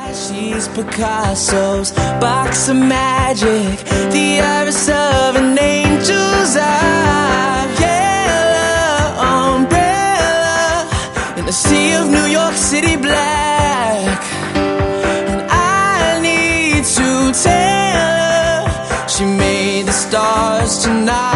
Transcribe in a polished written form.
She's Picasso's box of magic, the iris of an angel's eye. Yellow umbrella in the sea of New York City black. And I need to tell her she made the stars tonight.